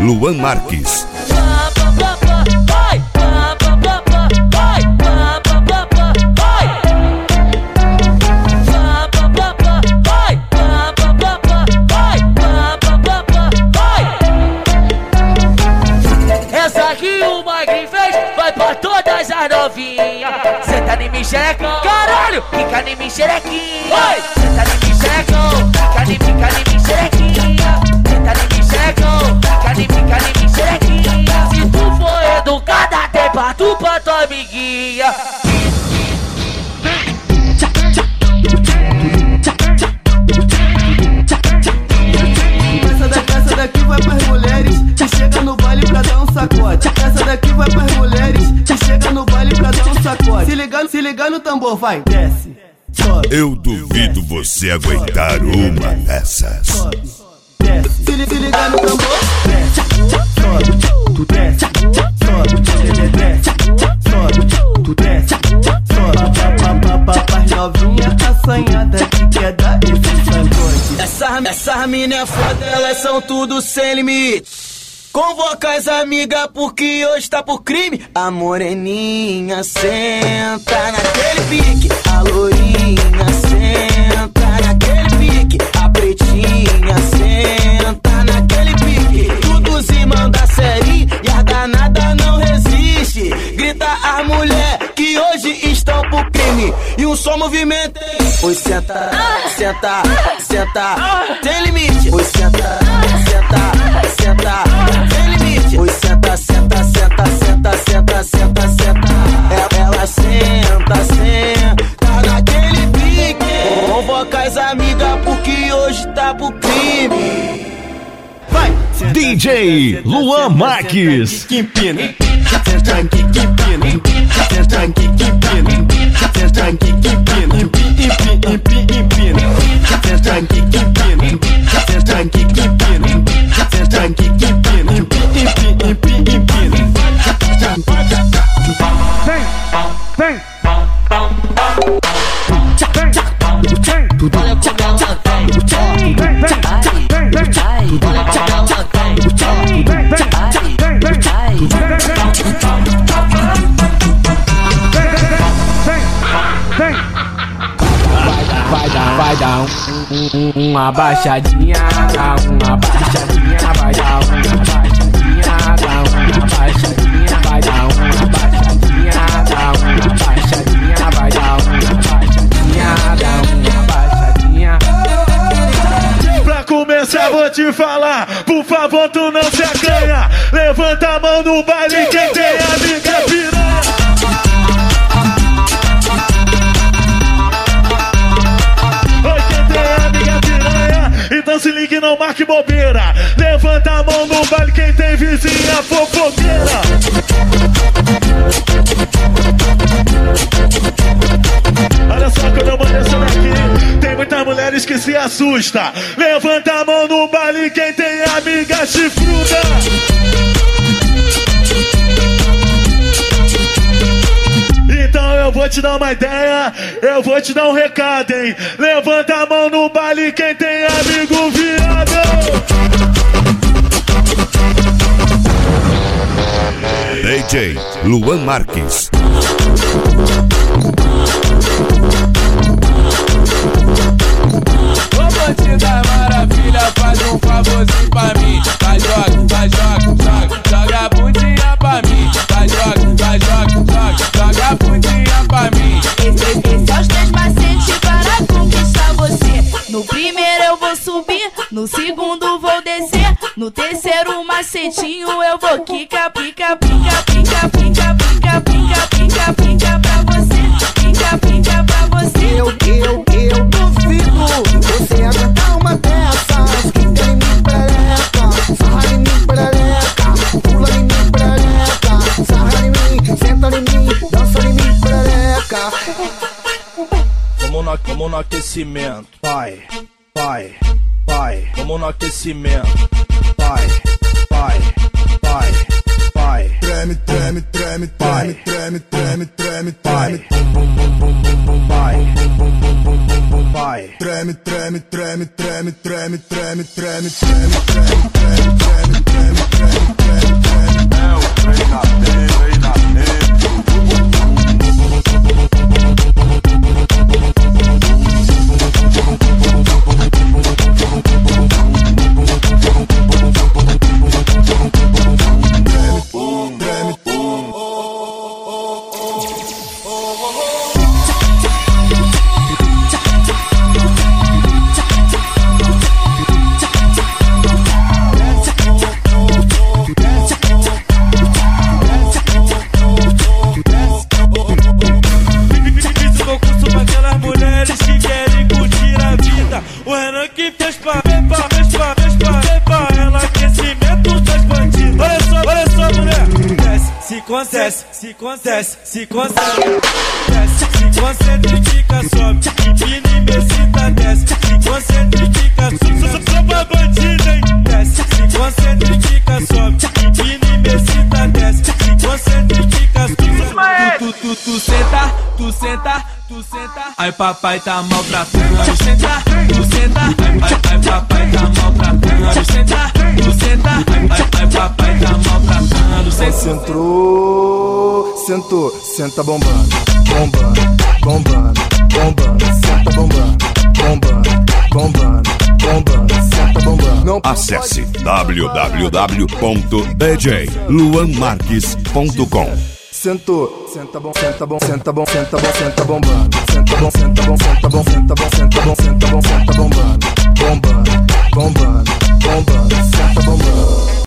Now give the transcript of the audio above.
Luan Marques. Essa aqui o Magri fez, vai pra todas as novinhas. Senta em mim, xerecão, caralho, fica em mim, xerequinha. Senta em mim, xerecão, fica em mim, xerequinha. Senta em mim, xerecão, fica em mim, xerequinha. Se tu for educada, tem pra tu pra tua amiguinha. Essa daqui vai pras mulheres que chega no baile pra dar um sacode. Essa daqui vai pras mulheres que chega no baile pra dar um sacode. Se liga no tambor, vai, desce, sobe. Eu duvido você aguentar uma dessas. Sobe, desce. Se liga no tambor, desce, sobe. Tu desce, sobe, desce, sobe. Tu desce, sobe. Pras novinha assanhada que quer dar esse sacode. Essas mina é foda, elas são tudo sem limite. Convoca as amigas porque hoje tá por crime. A moreninha senta naquele pique. A loirinha senta naquele pique. A pretinha senta naquele pique. Tudo se manda série e as danada não resiste. Grita as mulher que hoje estão por crime. E um só movimento, hein? Oi, senta, senta, senta, tem limite. Oi, senta, senta, senta, tem limite. Oi, senta, senta, senta, senta, senta, senta, senta. Ela senta, senta naquele pique. Convoca as amigas porque hoje tá pro crime. Vai! DJ Luan Marques. Que empina, senta aqui, que empina, senta aqui, que empina, senta aqui, que empina, empina, senta aqui, que empina, senta aqui, que empina, senta aqui, que empina, empina. Vem, vem. Olha como ela vem, Vem, vem. olha como ela Vai dar uma baixadinha, dá uma baixadinha, vai dar uma baixadinha, dá uma baixadinha, vai dar uma baixadinha, dá uma baixadinha, vai dar uma baixadinha, dá uma baixadinha. Pra começar vou te falar, por favor tu não se acanha. Levanta a mão no baile quem tem amiga piranha. Então se ligue, não marque bobeira. Levanta a mão no baile quem tem vizinha fofoqueira. Olha só quando eu mando essa daqui, tem muitas mulheres que se assustam. Levanta a mão no baile quem tem amiga chifruda. Então eu vou te dar uma ideia, eu vou te dar um recado, hein? Levanta a mão no baile quem tem amigo viado. DJ Luan Marques. Ô bandida maravilha, faz um favorzinho pra mim. Vai, joga a bundinha pra mim. Vai, joga a bundinha pra mim. Esse é os 3 macetes para conquistar você. No primeiro eu vou subir, no segundo vou descer, no terceiro macetinho eu vou quica, pica, pica, pica, pica, pica, pica, pica, pica pra você, pica, pica pra você. Eu duvido você aguentar uma dessas. Quica em mim, perereca, sarra em mim, perereca, pula em mim, perereca, sarra em mim, senta em mim, dança em mim, perereca. Vamos no aquecimento, vai. Vamos no aquecimento, vai. Treme, treme, treme. treme, treme, treme, treme, treme, treme. Vai. Treme, treme, treme, treme, treme, treme, treme, treme, treme, treme, treme, treme, treme, treme, treme. É o treinamento. Se concentra, e fica sobe, empina e mesita desce. Se concentra e fica sobe, só pra bandida, hein? Desce, se concentra e fica sobe, empina e mesita desce. Se concentra e fica sobe. Tu senta, ai papai tá maltratando. Tu senta, ai papai tá maltratando. Tu senta, ai papai tá maltratando. Sentou, senta bombando, bombando, bombando, bombando, senta bombando, bombando, bombando, bombando, senta bombando. Acesse www.djluanmarques.com. Sentou, senta bom, senta bom, senta bom, senta bom, senta bombando, senta bom, senta bom, senta bom, senta bom, senta bom, senta bom, senta bombando, bombando, bombando, bombando, senta bombando.